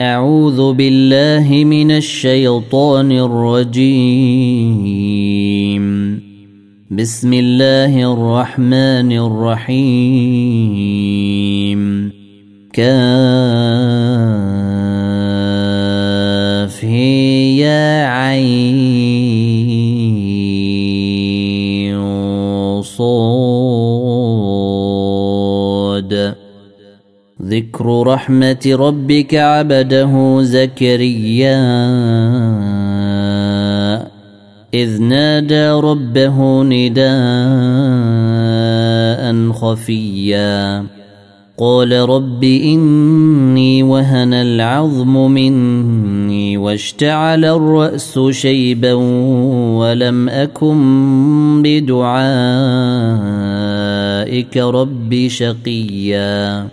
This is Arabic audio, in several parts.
أعوذ بالله من الشيطان الرجيم. بسم الله الرحمن الرحيم. كاف يا عين صاد. ذكر رحمة ربك عبده زكريا إذ نادى ربه نداء خفيا قال رب إني وهن العظم مني واشتعل الرأس شيبا ولم أكن بدعائك رب شقيا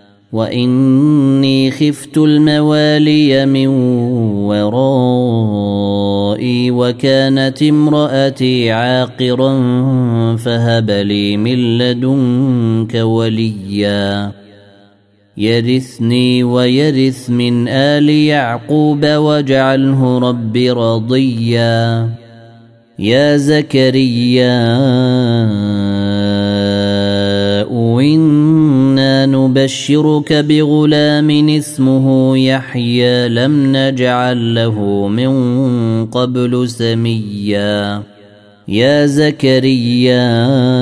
وإني خفت الموالي من ورائي وكانت امرأتي عاقرا فهب لي من لدنك وليا يرثني ويرث من آل يعقوب واجعله رب رضيا. يا زكريا إنا نبشرك بغلام اسمه يحيى لم نجعل له من قبل سميا. يا زكريا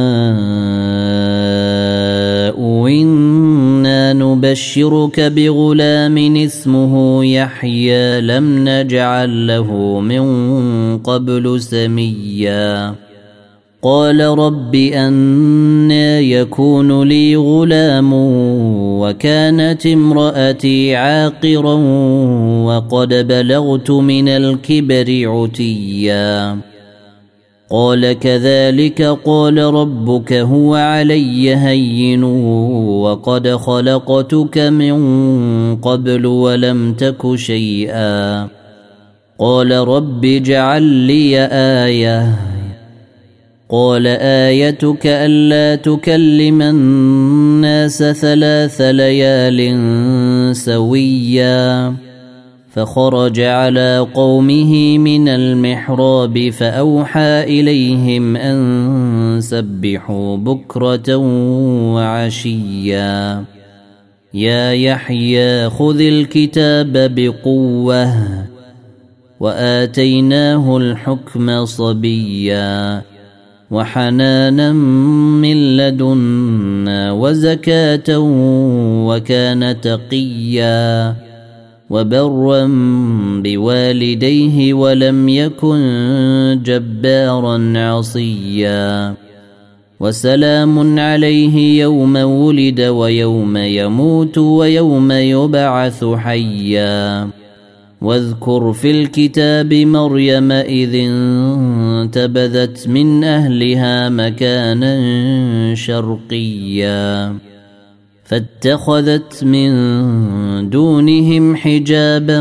إنا نبشرك بغلام اسمه يحيى لم نجعل له من قبل سميا. قال رب أنى يكون لي غلام وكانت امرأتي عاقرا وقد بلغت من الكبر عتيا. قال كذلك قال ربك هو علي هين وقد خلقتك من قبل ولم تك شيئا. قال رب اجعل لي آية. قال آيتك ألا تكلم الناس 3 ليال سويا. فخرج على قومه من المحراب فأوحى إليهم أن سبحوا بكرة وعشيا. يا يحيى خذ الكتاب بقوة وآتيناه الحكم صبيا وحنانا من لدنا وزكاة وكان تقيا وبرا بوالديه ولم يكن جبارا عصيا. وسلام عليه يوم ولد ويوم يموت ويوم يبعث حيا. واذكر في الكتاب مريم إذ انتبذت من أهلها مكانا شرقيا فاتخذت من دونهم حجابا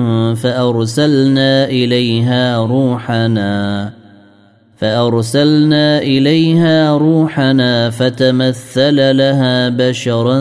فأرسلنا إليها روحنا فتمثل لها بشرا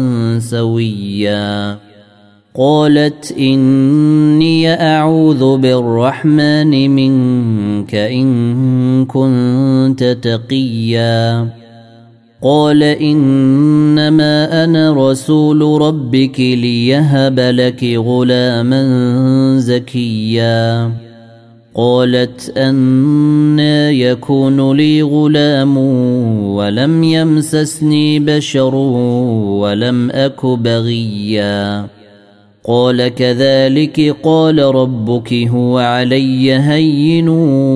سويا. قالت إني أعوذ بالرحمن منك إن كنت تقيا. قال إنما أنا رسول ربك ليهب لك غلاما زكيا. قالت أنى يكون لي غلام ولم يمسسني بشر ولم أك بغيا. قال كذلك قال ربك هو علي هين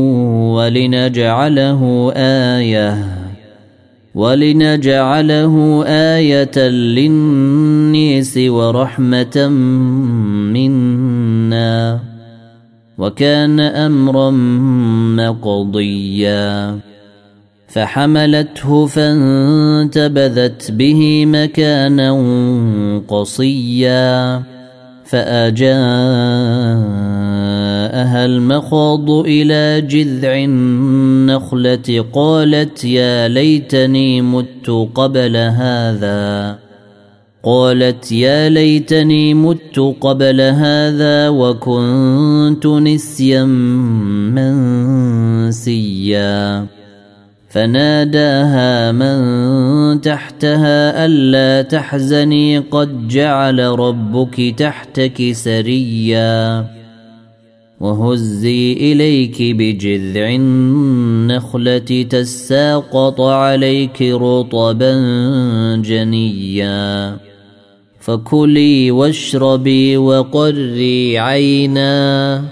ولنجعله آية للناس ورحمة منا وكان أمرا مقضيا. فحملته فانتبذت به مكانا قصيا فأجاءها المخاض إلى جذع النخلة قالت يا ليتني مت قبل هذا قالت يا ليتني مت قبل هذا وكنت نسيا منسيا فناداها من تحتها ألا تحزني قد جعل ربك تحتك سريا وهزي إليك بجذع النخلة تساقط عليك رطبا جنيا فكلي واشربي وقري عينا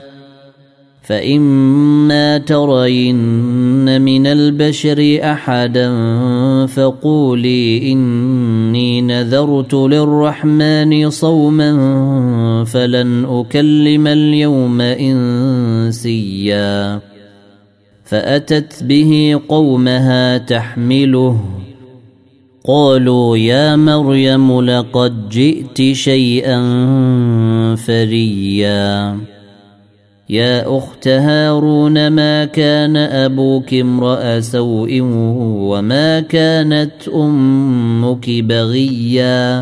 فإما ترين من البشر أحدا فقولي إني نذرت للرحمن صوما فلن أكلم اليوم إنسيا فأتت به قومها تحمله قالوا يا مريم لقد جئت شيئا فريا يا أخت هارون ما كان أبوك امرأ سوء وما كانت أمك بغيا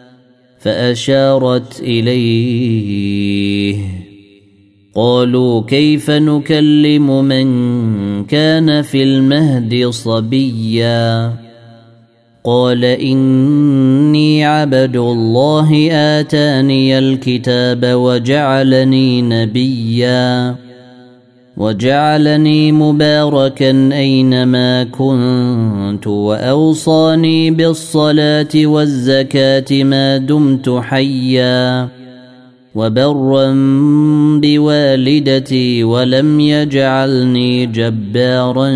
فأشارت إليه قالوا كيف نكلم من كان في المهد صبيا قال إني عبد الله آتاني الكتاب وجعلني نبيا وجعلني مباركا أينما كنت وأوصاني بالصلاة والزكاة ما دمت حيا وبرا بوالدتي ولم يجعلني جبارا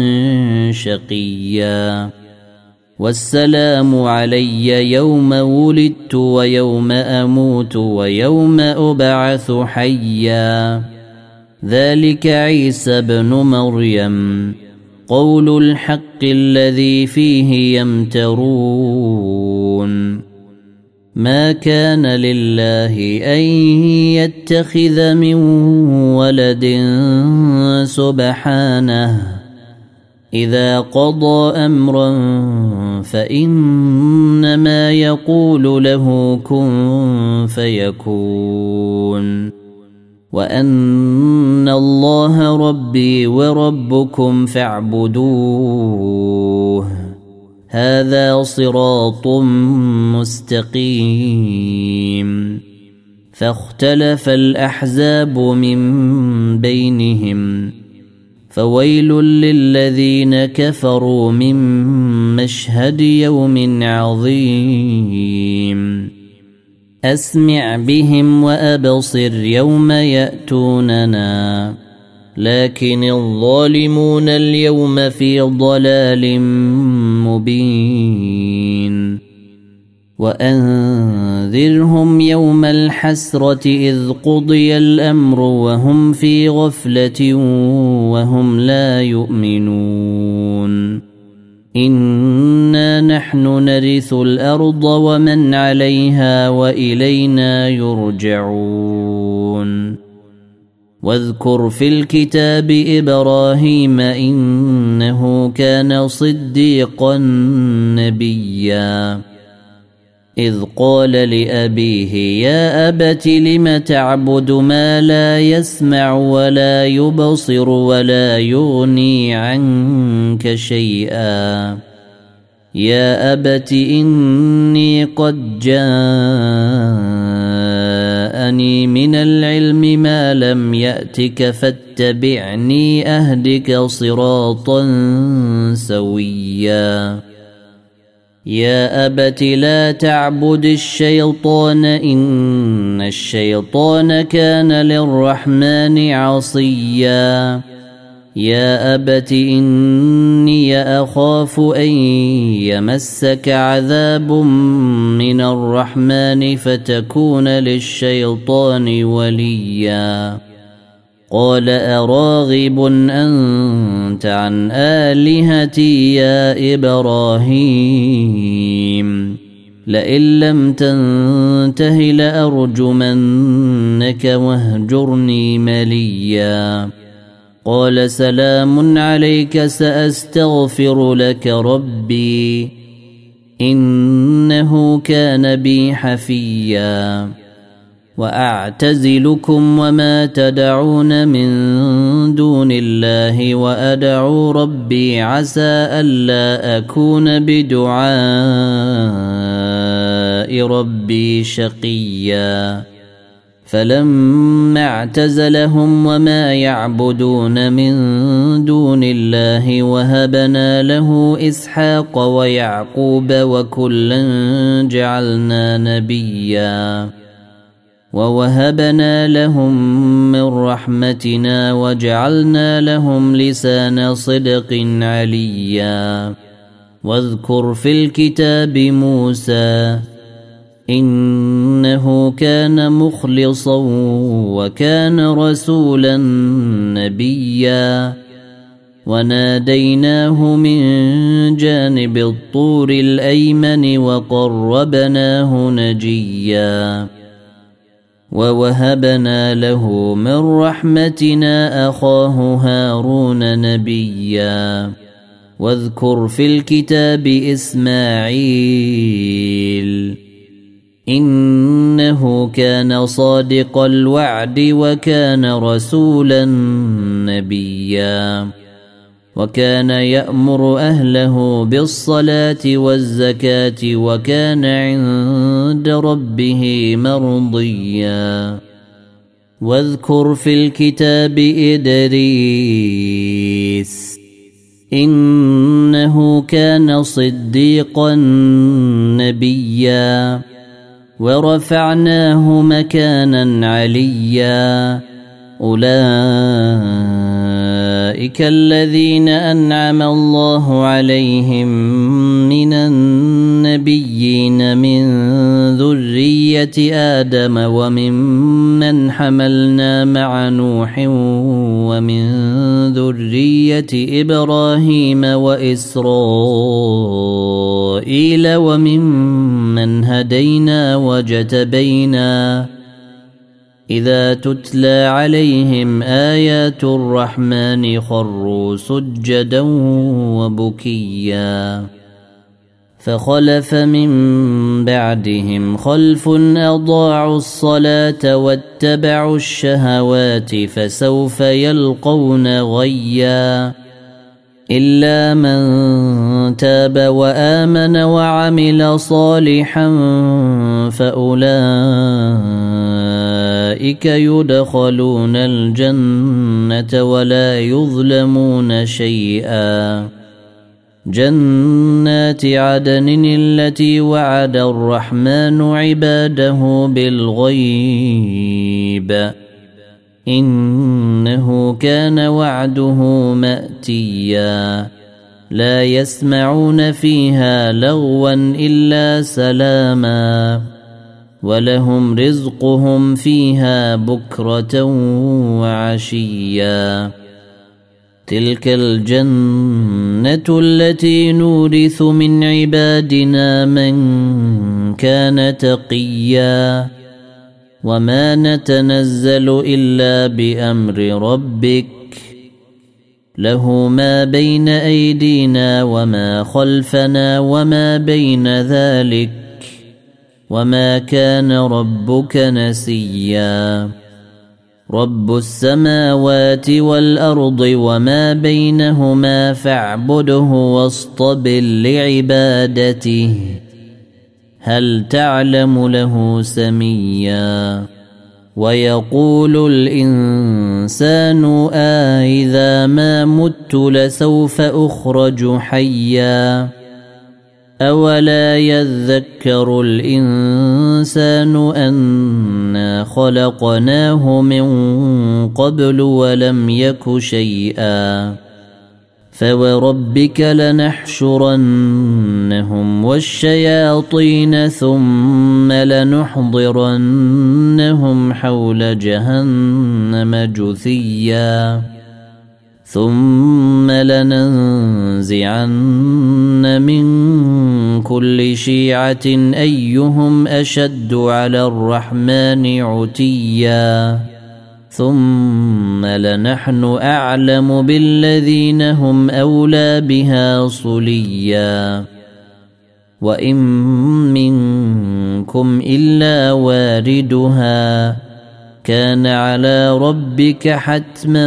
شقيا والسلام علي يوم ولدت ويوم أموت ويوم أبعث حيا ذلك عيسى بن مريم قول الحق الذي فيه يمترون ما كان لله أن يتخذ من ولد سبحانه إذا قضى أمرا فإنما يقول له كن فيكون وأن الله ربي وربكم فاعبدوه هذا صراط مستقيم فاختلف الأحزاب من بينهم فويل للذين كفروا من مشهد يوم عظيم أسمع بهم وأبصر يوم يأتوننا لكن الظالمون اليوم في ضلال مبين وأنذرهم يوم الحسرة إذ قضي الأمر وهم في غفلة وهم لا يؤمنون إنا نحن نرث الأرض ومن عليها وإلينا يرجعون واذكر في الكتاب إبراهيم إنه كان صديقا نبيا إذ قال لأبيه يا أبت لم تعبد ما لا يسمع ولا يبصر ولا يغني عنك شيئا يا أبت إني قد جاءني من العلم ما لم يأتك فاتبعني أهدك صراطا سويا يا أبت لا تعبد الشيطان إن الشيطان كان للرحمن عصيا يا أبت إني أخاف أن يمسك عذاب من الرحمن فتكون للشيطان وليا قال أراغب أنت عن آلهتي يا إبراهيم لئن لم تنته لأرجمنك واهجرني مليا قال سلام عليك سأستغفر لك ربي إنه كان بي حفيا وأعتزلكم وما تدعون من دون الله وأدعو ربي عسى ألا أكون بدعاء ربي شقيا فلما اعتزلهم وما يعبدون من دون الله وهبنا له إسحاق ويعقوب وكلا جعلنا نبيا ووهبنا لهم من رحمتنا وجعلنا لهم لسان صدق عليا واذكر في الكتاب موسى إنه كان مخلصا وكان رسولا نبيا وناديناه من جانب الطور الأيمن وقربناه نجيا ووهبنا له من رحمتنا أخاه هارون نبيا واذكر في الكتاب إسماعيل إنه كان صادق الوعد وكان رسولا نبيا وكان يأمر أهله بالصلاة والزكاة وكان عند ربه مرضيا واذكر في الكتاب إدريس إنه كان صديقا نبيا ورفعناه مكانا عليا أولئك الذين أنعم الله عليهم من النبيين من ذرية آدم وممن حملنا مع نوح ومن ذرية إبراهيم وإسرائيل وممن هدينا وجتبينا إذا تتلى عليهم آيات الرحمن خروا سجدا وبكيا فخلف من بعدهم خلف أضاعوا الصلاة واتبعوا الشهوات فسوف يلقون غيا إلا من تاب وآمن وعمل صالحا فأولئك يدخلون الجنة ولا يظلمون شيئا جنات عدن التي وعد الرحمن عباده بالغيب إنه كان وعده مأتيا لا يسمعون فيها لغوا إلا سلاما ولهم رزقهم فيها بكرة وعشيا تلك الجنة التي نورث من عبادنا من كان تقيا وما نتنزل إلا بأمر ربك له ما بين أيدينا وما خلفنا وما بين ذلك وما كان ربك نسيا رب السماوات والأرض وما بينهما فاعبده واصطبر لعبادته هل تعلم له سميا ويقول الإنسان أإذا ما مت لسوف أخرج حيا أولا يذكر الإنسان أنا خلقناه من قبل ولم يك شيئا فوربك لنحشرنهم والشياطين ثم لنحضرنهم حول جهنم جثيا ثم لننزعن من كل شيعة أيهم أشد على الرحمن عتيا ثم لنحن أعلم بالذين هم أولى بها صليا وإن منكم إلا واردها كان على ربك حتما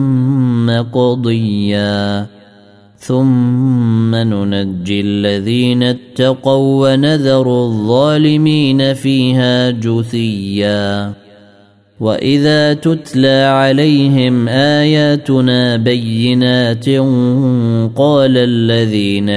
مقضيا ثم ننجي الذين اتقوا ونذر الظالمين فيها جثيا وإذا تتلى عليهم آياتنا بينات قال الذين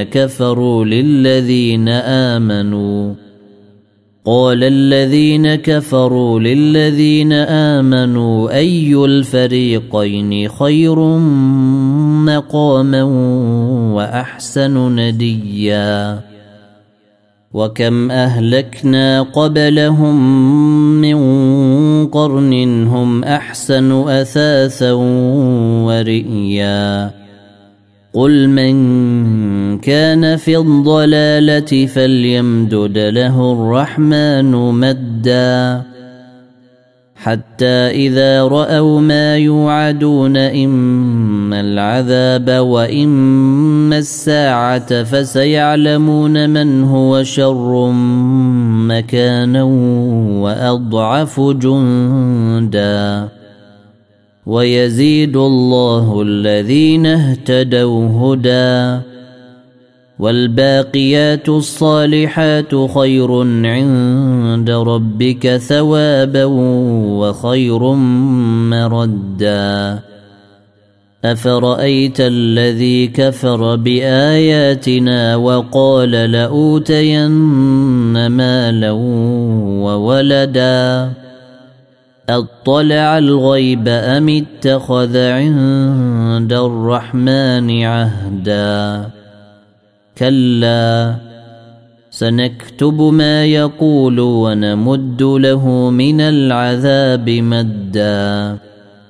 كفروا للذين آمنوا أي الفريقين خير مقاما وأحسن نديا وكم أهلكنا قبلهم من قرن هم أحسن أثاثا ورئيا قل من كان في الضلالة فليمدد له الرحمن مدا حتى إذا رأوا ما يوعدون إما العذاب وإما الساعة فسيعلمون من هو شر مكانا وأضعف جندا ويزيد الله الذين اهتدوا هدى والباقيات الصالحات خير عند ربك ثوابا وخير مردا أفرأيت الذي كفر بآياتنا وقال لأوتين مالا وولدا أطلع الغيب أم اتخذ عند الرحمن عهدا كلا سنكتب ما يقول ونمد له من العذاب مدا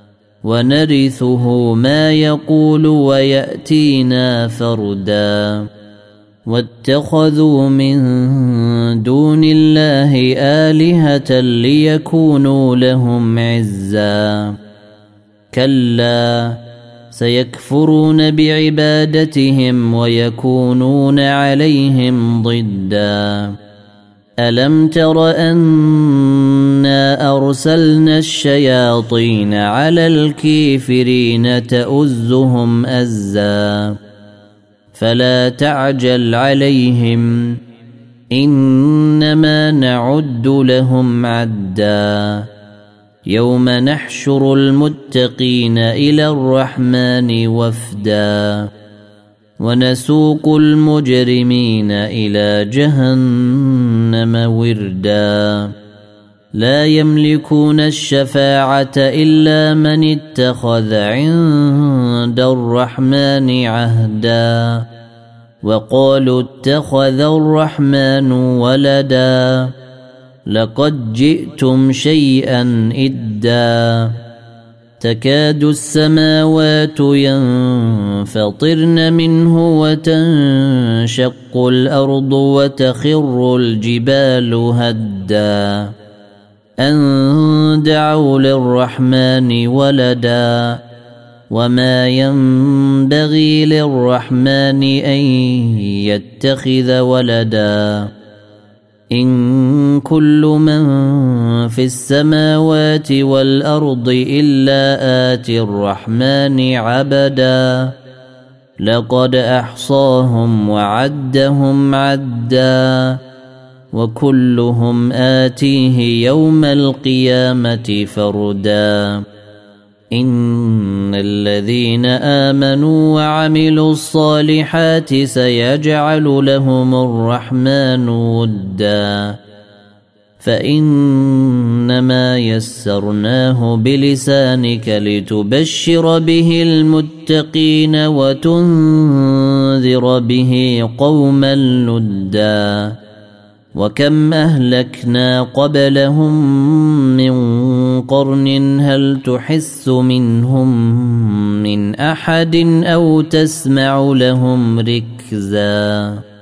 ونرثه ما يقول ويأتينا فردا واتخذوا من دون الله آلهة ليكونوا لهم عزا كلا سيكفرون بعبادتهم ويكونون عليهم ضدا ألم تر أنا أرسلنا الشياطين على الكافرين تؤزهم أزا فلا تعجل عليهم إنما نعد لهم عدا يوم نحشر المتقين إلى الرحمن وفدا ونسوق المجرمين إلى جهنم وردا لا يملكون الشفاعة إلا من اتخذ عند الرحمن عهدا وقالوا اتخذ الرحمن ولدا لقد جئتم شيئا إدا تكاد السماوات ينفطرن منه وتنشق الأرض وتخر الجبال هدا أن دعوا للرحمن ولدا وما ينبغي للرحمن أن يتخذ ولدا إن كل من في السماوات والأرض إلا آتي الرحمن عبدا لقد أحصاهم وعدهم عدا وكلهم آتيه يوم القيامة فردا إن الذين آمنوا وعملوا الصالحات سيجعل لهم الرحمن ودا فإنما يسرناه بلسانك لتبشر به المتقين وتنذر به قوما لدا وكم أهلكنا قبلهم من قرن هل تحس منهم من أحد أو تسمع لهم ركزا